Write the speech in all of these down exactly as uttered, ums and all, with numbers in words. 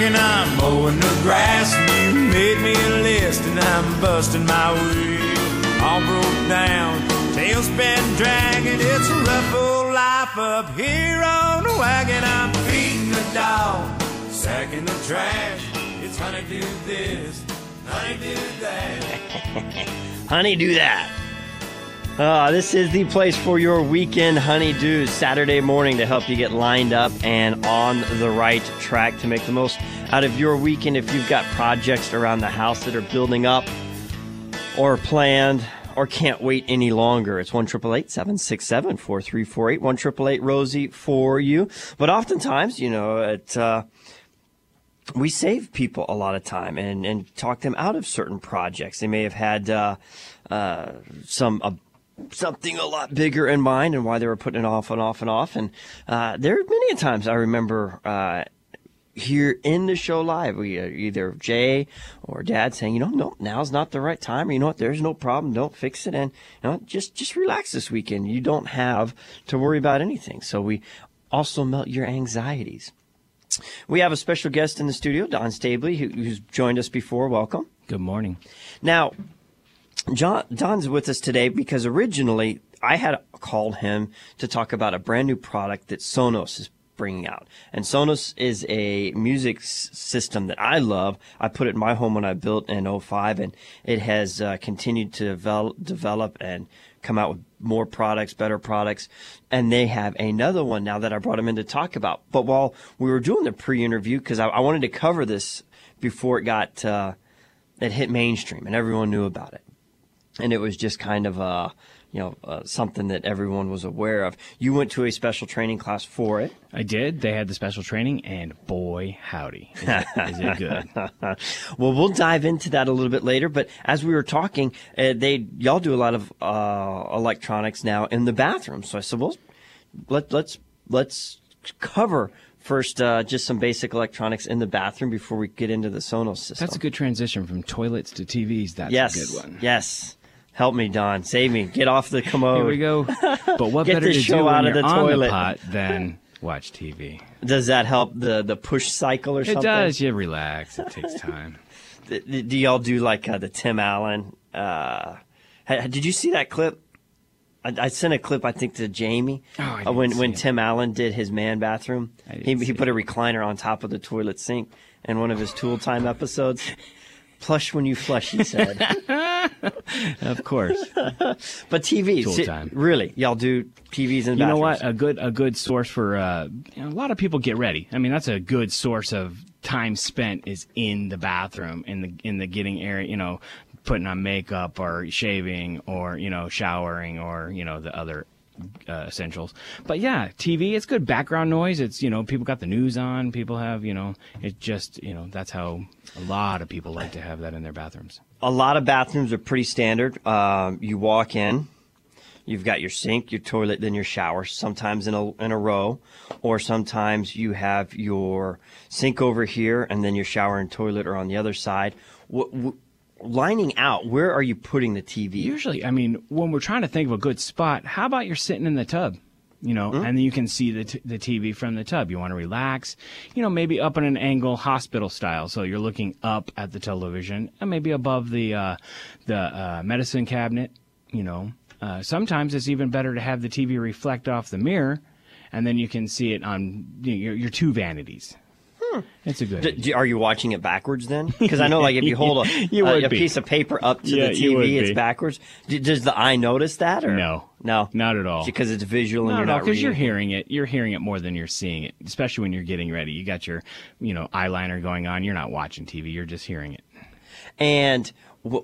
and I'm mowing the grass, and you made me a list, and I'm busting my way. All broke down, tailspin dragging, it's a rough old life up here on the wagon. I'm feeding the dog, sacking the trash, it's honeydew this, honeydew that. Honey, do that. Uh, this is the place for your weekend honeydews Saturday morning to help you get lined up and on the right track to make the most out of your weekend. If you've got projects around the house that are building up or planned or can't wait any longer, it's one eight eight eight, seven six seven, four three four eight, one eight eight eight, Rosie for you. But oftentimes, you know, it, uh, we save people a lot of time and, and talk them out of certain projects. They may have had uh, uh, some uh, something a lot bigger in mind and why they were putting it off and off and off. And uh, there are many times I remember uh, here in the show live, we uh, either Jay or Dad saying, you know, no, now's not the right time. Or, you know what, there's no problem. Don't fix it. And, you know, just, just relax this weekend. You don't have to worry about anything. So we also melt your anxieties. We have a special guest in the studio, Don Stabley, who, who's joined us before. Welcome. Good morning. Now, John, Don's with us today because originally I had called him to talk about a brand new product that Sonos is bringing out. And Sonos is a music s- system that I love. I put it in my home when I built in oh five, and it has uh, continued to develop, develop and come out with more products, better products. And they have another one now that I brought him in to talk about. But while we were doing the pre-interview, because I, I wanted to cover this before it got uh, it hit mainstream and everyone knew about it. And it was just kind of, uh, you know, uh, something that everyone was aware of. You went to a special training class for it. I did. They had the special training, and boy, howdy, is it, is it good. Well, we'll dive into that a little bit later. But as we were talking, uh, they y'all do a lot of uh, electronics now in the bathroom. So I said, well, let, let's let's cover first uh, just some basic electronics in the bathroom before we get into the Sonos system. That's a good transition from toilets to T Vs. That's yes, a good one. Yes. Help me, Don. Save me. Get off the commode. Here we go. But what Get better the to show do out when of you're the on toilet. the pot than watch T V? Does that help the, the push cycle or It something? does. You relax. It takes time. Do do y'all do like uh, the Tim Allen? Uh, ha- did you see that clip? I, I sent a clip, I think, to Jamie Oh, I uh, when didn't when see it. Tim Allen did his man bathroom. I didn't He see he put it. a recliner on top of the toilet sink in one of his Tool Time episodes. Plush when you flush, he said. Of course. But T Vs, Tool si- time. really, y'all do T Vs in You know bathrooms? what? A good a good source for uh, you know, a lot of people get ready. I mean, that's a good source of time spent is in the bathroom, in the in the getting area. You know, putting on makeup or shaving or you know showering or you know the other uh, essentials. But yeah, T V, it's good background noise. It's you know people got the news on. People have you know it just you know that's how a lot of people like to have that in their bathrooms. A lot of bathrooms are pretty standard. Um, you walk in, you've got your sink, your toilet, then your shower, sometimes in a in a row, or sometimes you have your sink over here and then your shower and toilet are on the other side. W- w- lining out, where are you putting the T V? Usually, I mean, when we're trying to think of a good spot, how about you're sitting in the tub? You know, Mm-hmm. and then you can see the t- the T V from the tub. You want to relax, you know, maybe up at an angle, hospital style. So you're looking up at the television, and maybe above the uh, the uh, medicine cabinet. You know, uh, sometimes it's even better to have the T V reflect off the mirror, and then you can see it on you know, your your two vanities. It's a good. D- d- are you watching it backwards then? Because I know, like, if you hold a, You a, would a be. piece of paper up to Yeah, the you T would V, it's be. backwards. D- does the eye notice that? Or? No. No. Not at all. Because it's visual and No, you're no, not because reading. you're hearing it. You're hearing it more than you're seeing it, especially when you're getting ready. You got your, you know, eyeliner going on. You're not watching T V. You're just hearing it. And w-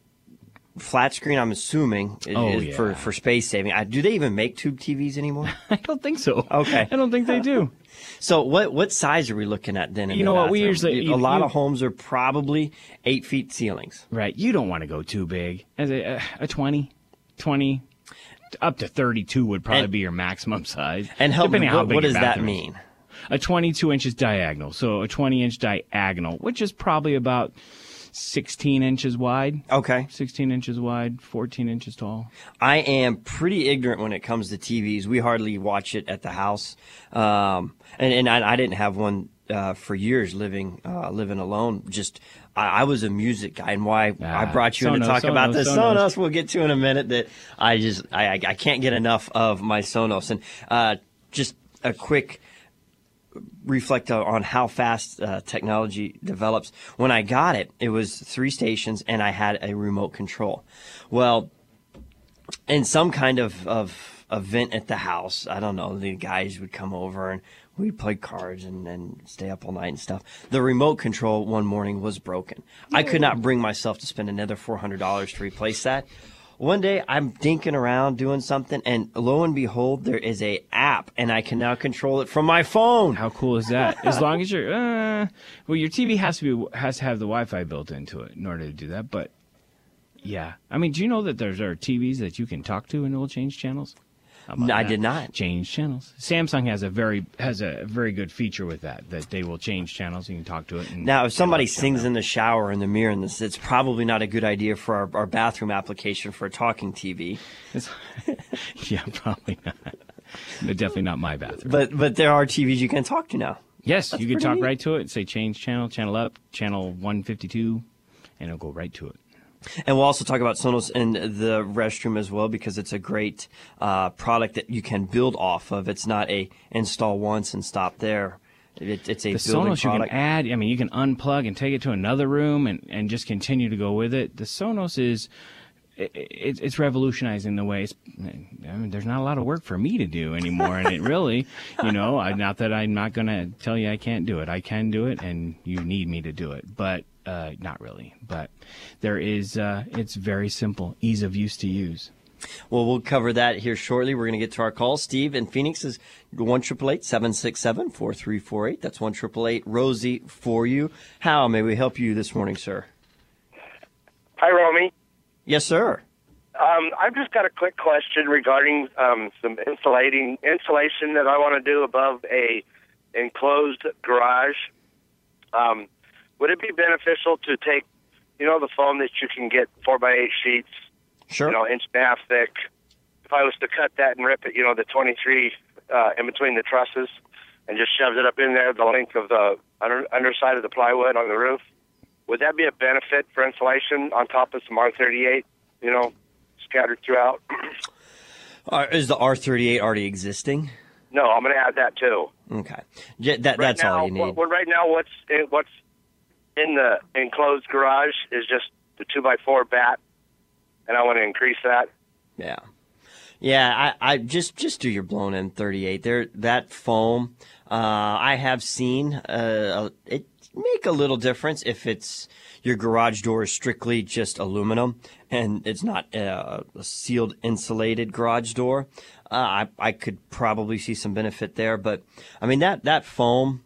flat screen, I'm assuming, is, Oh, is yeah. for, for space saving. I, do they even make tube T Vs anymore? I don't think so. Okay. I don't think they do. So what what size are we looking at then? In You the know what, we bathroom? usually- a you- lot you- of homes are probably eight feet ceilings. Right. You don't want to go too big. As a, a twenty, twenty, up to thirty-two would probably And- be your maximum size. And help me, depending on how what, big what your does that bathroom is. mean? A twenty-two inches diagonal. So a twenty inch diagonal, which is probably about sixteen inches wide. Okay. sixteen inches wide, fourteen inches tall. I am pretty ignorant when it comes to T Vs. We hardly watch it at the house. Um, and and I, I didn't have one uh, for years living uh, living alone. Just I, I was a music guy, and why Ah, I brought you in to Sonos, talk Sonos, about this Sonos. Sonos. We'll get to in a minute. That I just I I, I can't get enough of my Sonos, and uh, just a quick reflect on how fast uh, technology develops. When I got it, it was three stations, and I had a remote control. Well, in some kind of of event at the house, I don't know, the guys would come over and we'd play cards and, and stay up all night and stuff. The remote control one morning was broken. I could not bring myself to spend another four hundred dollars to replace that. One day I'm dinking around doing something, and lo and behold, there is a app, and I can now control it from my phone. How cool is that? As long as you're, uh, well, your T V has to be has to have the Wi-Fi built into it in order to do that. But yeah, I mean, do you know that there's there are T Vs that you can talk to and it will change channels? How about No, I that? did not. Change channels. Samsung has a very has a very good feature with that that they will change channels. You can talk to it. And Now, if somebody it'll let you sings know. in the shower in the mirror, and this, it's probably not a good idea for our, our bathroom application for a talking T V. It's- yeah, probably not. No, definitely not my bathroom. But but there are T Vs you can talk to now. yes, you can pretty talk neat. right to it. Say change channel, channel up, channel one fifty-two, and it'll go right to it. And we'll also talk about Sonos in the restroom as well, because it's a great uh, product that you can build off of. It's not a install once and stop there. It, it's a The building Sonos you product. can add. I mean, you can unplug and take it to another room and, and just continue to go with it. The Sonos is it, it, it's revolutionizing the way. It's, I mean, there's not a lot of work for me to do anymore, and it really, you know, I, not that I'm not going to tell you I can't do it. I can do it, and you need me to do it, but uh, not really. But there is. Uh, it's very simple, ease of use to use. Well, we'll cover that here shortly. We're going to get to our call. Steve in Phoenix is one eight eight eight, seven six seven, four three four eight. That's one eight eight eight, Rosie for you. How may we help you this morning, sir? Hi, Romy. Yes, sir. Um, I've just got a quick question regarding um, some insulating insulation that I want to do above a enclosed garage. Um, would it be beneficial to take, you know, the foam that you can get four by eight sheets, Sure. you know, inch and a half thick? If I was to cut that and rip it, you know, the twenty-three uh, in between the trusses, and just shove it up in there, the length of the under, underside of the plywood on the roof, would that be a benefit for insulation on top of some R thirty-eight, you know, scattered throughout? Uh, is the R thirty-eight already existing? No, I'm going to add that too. Okay. Yeah, that, Right that's now, all you need. Well, right now, what's in, what's in the enclosed garage is just the two by four bat, and I want to increase that. Yeah. Yeah, I, I just just do your blown in thirty-eight. There, that foam, uh, I have seen uh, it make a little difference if it's your garage door is strictly just aluminum and it's not a, a sealed insulated garage door. Uh, I I could probably see some benefit there, but I mean that that foam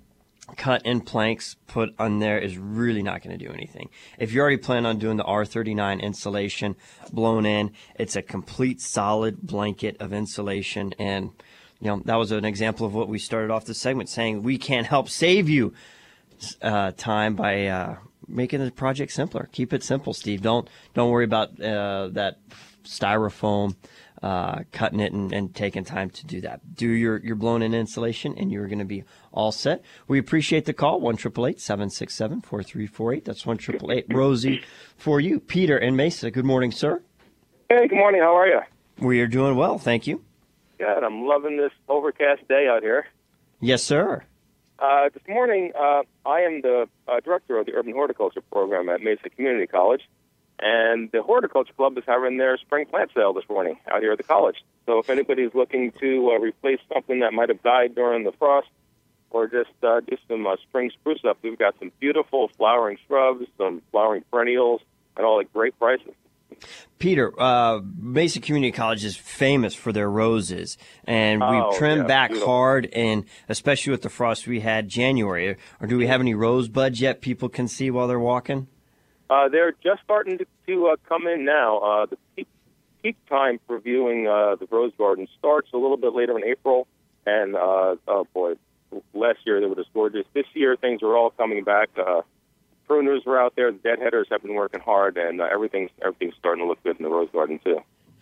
cut in planks put on there is really not going to do anything. If you already plan on doing the R thirty-nine insulation blown in, it's a complete solid blanket of insulation. And, you know, that was an example of what we started off the segment saying we can help save you uh, time by uh, making the project simpler. Keep it simple, Steve. Don't don't worry about uh, that styrofoam. Uh, cutting it and, and taking time to do that. Do your, your blown in insulation and you're going to be all set. We appreciate the call. one eight eight eight, seven six seven, four three four eight. That's one eight eight eight, Rosie for you. Peter in Mesa. Good morning, sir. Hey, good morning. How are you? We are doing well. Thank you. Good. I'm loving this overcast day out here. Yes, sir. Uh, this morning, uh, I am the uh, director of the Urban Horticulture Program at Mesa Community College, and the Horticulture Club is having their spring plant sale this morning out here at the college. So if anybody's looking to uh, replace something that might have died during the frost or just uh, do some uh, spring spruce up, we've got some beautiful flowering shrubs, some flowering perennials, and all at great prices. Peter, uh, Mesa Community College is famous for their roses, and Oh, we've trimmed yeah, back beautiful. hard, and especially with the frost we had January. Or do we have any rosebuds yet people can see while they're walking? Uh, they're just starting to, to uh, come in now. Uh, the peak, peak time for viewing uh, the rose garden starts a little bit later in April, and uh, oh boy, last year they were just gorgeous. This year things are all coming back. Uh, pruners were out there, the deadheaders have been working hard, and uh, everything's everything's starting to look good in the rose garden too.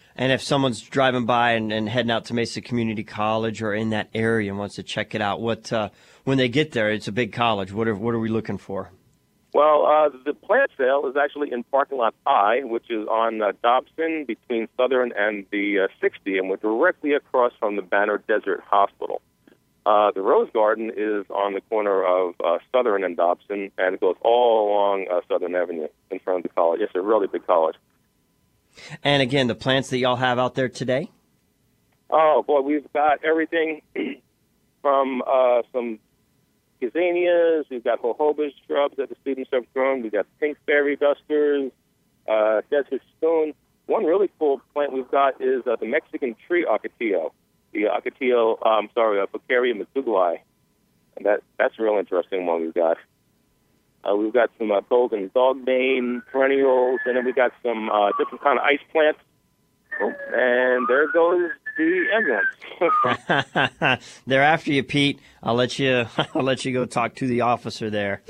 And if someone's driving by and, and heading out to Mesa Community College or in that area and wants to check it out, what uh, when they get there, it's a big college. What are what are we looking for? Well, uh, the plant sale is actually in parking lot I, which is on uh, Dobson between Southern and the uh, sixty, and we're directly across from the Banner Desert Hospital. Uh, the Rose Garden is on the corner of uh, Southern and Dobson, and it goes all along uh, Southern Avenue in front of the college. It's a really big college. And again, the plants that y'all have out there today? Oh, boy, we've got everything from uh, some gazanias, we've got jojoba shrubs that the students have grown, we've got pink fairy dusters, uh, desert spoon. One really cool plant we've got is uh, the Mexican tree ocotillo, the ocotillo, um, sorry, uh, Fucaria matsugui. And that, that's a real interesting one we've got. Uh, we've got some uh, golden dogbane perennials, and then we've got some uh, different kind of ice plants. Oh, and there goes the ambulance. They're after you, Pete. I'll let you. I'll let you go talk to the officer there.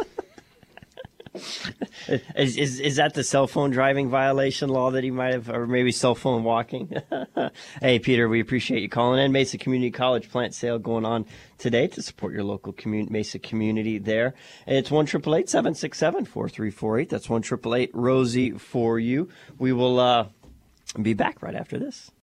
is, is is that the cell phone driving violation law that he might have, or maybe cell phone walking? Hey, Peter, we appreciate you calling in. Mesa Community College plant sale going on today to support your local community, Mesa community there. It's one triple eight seven six seven four three four eight. That's one triple eight Rosie for you. We will uh, be back right after this.